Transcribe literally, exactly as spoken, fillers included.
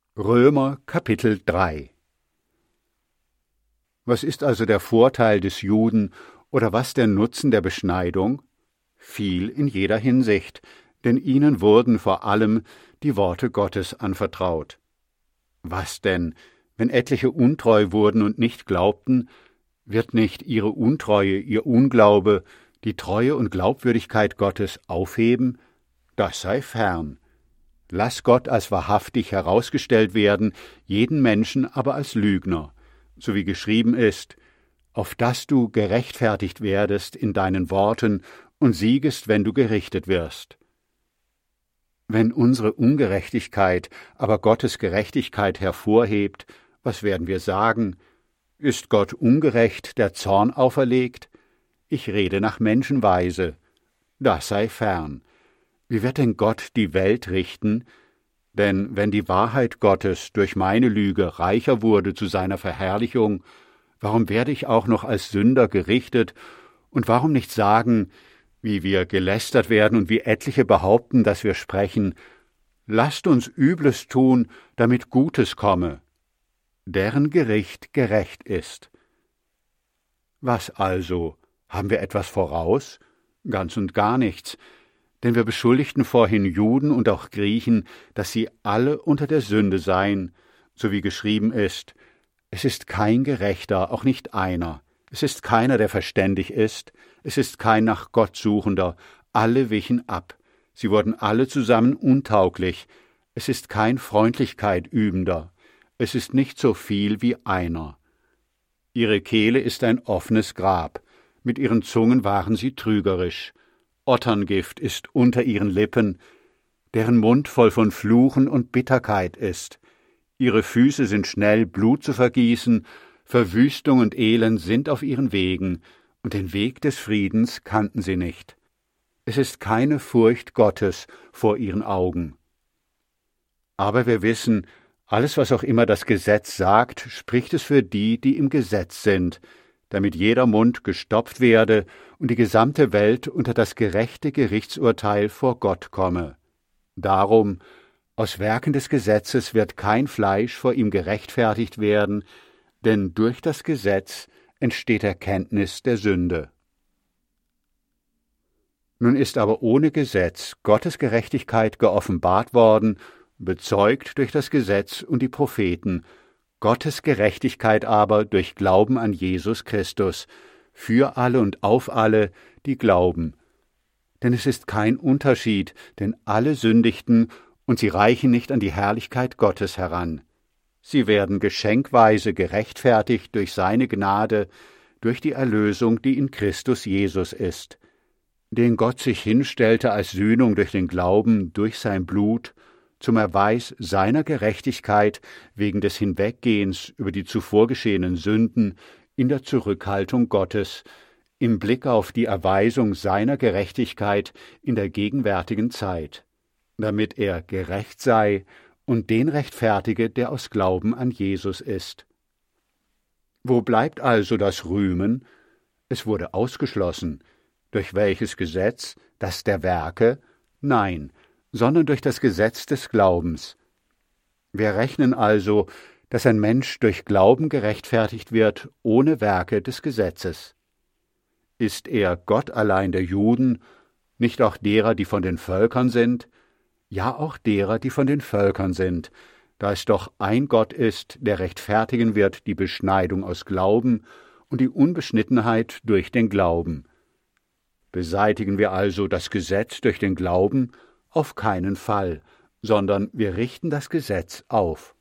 Römer Kapitel drei. Was ist also der Vorteil des Juden oder was der Nutzen der Beschneidung? Viel in jeder Hinsicht, denn ihnen wurden vor allem die Worte Gottes anvertraut. Was denn, wenn etliche untreu wurden und nicht glaubten, wird nicht ihre Untreue, ihr Unglaube, die Treue und Glaubwürdigkeit Gottes aufheben? Das sei fern. Lass Gott als wahrhaftig herausgestellt werden, jeden Menschen aber als Lügner, so wie geschrieben ist, auf dass du gerechtfertigt werdest in deinen Worten und siegest, wenn du gerichtet wirst. Wenn unsere Ungerechtigkeit aber Gottes Gerechtigkeit hervorhebt, was werden wir sagen? Ist Gott ungerecht, der Zorn auferlegt? Ich rede nach Menschenweise. Das sei fern. Wie wird denn Gott die Welt richten? Denn wenn die Wahrheit Gottes durch meine Lüge reicher wurde zu seiner Verherrlichung, warum werde ich auch noch als Sünder gerichtet, und warum nicht sagen, wie wir gelästert werden und wie etliche behaupten, dass wir sprechen, lasst uns Übles tun, damit Gutes komme, deren Gericht gerecht ist. Was also, haben wir etwas voraus? Ganz und gar nichts. Denn wir beschuldigten vorhin Juden und auch Griechen, dass sie alle unter der Sünde seien, so wie geschrieben ist, es ist kein Gerechter, auch nicht einer, es ist keiner, der verständig ist, es ist kein nach Gott Suchender, alle wichen ab, sie wurden alle zusammen untauglich, es ist kein Freundlichkeit Übender, es ist nicht so viel wie einer. Ihre Kehle ist ein offenes Grab, mit ihren Zungen waren sie trügerisch, Otterngift ist unter ihren Lippen, deren Mund voll von Fluchen und Bitterkeit ist. Ihre Füße sind schnell, Blut zu vergießen, Verwüstung und Elend sind auf ihren Wegen, und den Weg des Friedens kannten sie nicht. Es ist keine Furcht Gottes vor ihren Augen. Aber wir wissen, alles, was auch immer das Gesetz sagt, spricht es für die, die im Gesetz sind, damit jeder Mund gestopft werde und die gesamte Welt unter das gerechte Gerichtsurteil vor Gott komme. Darum, aus Werken des Gesetzes wird kein Fleisch vor ihm gerechtfertigt werden, denn durch das Gesetz entsteht Erkenntnis der Sünde. Nun ist aber ohne Gesetz Gottes Gerechtigkeit geoffenbart worden, bezeugt durch das Gesetz und die Propheten, Gottes Gerechtigkeit aber durch Glauben an Jesus Christus, für alle und auf alle, die glauben. Denn es ist kein Unterschied, denn alle sündigten, und sie reichen nicht an die Herrlichkeit Gottes heran. Sie werden geschenkweise gerechtfertigt durch seine Gnade, durch die Erlösung, die in Christus Jesus ist, den Gott sich hinstellte als Sühnung durch den Glauben, durch sein Blut, zum Erweis seiner Gerechtigkeit wegen des Hinweggehens über die zuvor geschehenen Sünden in der Zurückhaltung Gottes, im Blick auf die Erweisung seiner Gerechtigkeit in der gegenwärtigen Zeit, damit er gerecht sei und den rechtfertige, der aus Glauben an Jesus ist. Wo bleibt also das Rühmen? Es wurde ausgeschlossen. Durch welches Gesetz? Das der Werke? Nein, sondern durch das Gesetz des Glaubens. Wir rechnen also, dass ein Mensch durch Glauben gerechtfertigt wird, ohne Werke des Gesetzes. Ist er Gott allein der Juden, nicht auch derer, die von den Völkern sind? Ja, auch derer, die von den Völkern sind, da es doch ein Gott ist, der rechtfertigen wird die Beschneidung aus Glauben und die Unbeschnittenheit durch den Glauben. Beseitigen wir also das Gesetz durch den Glauben? Auf keinen Fall, sondern wir richten das Gesetz auf.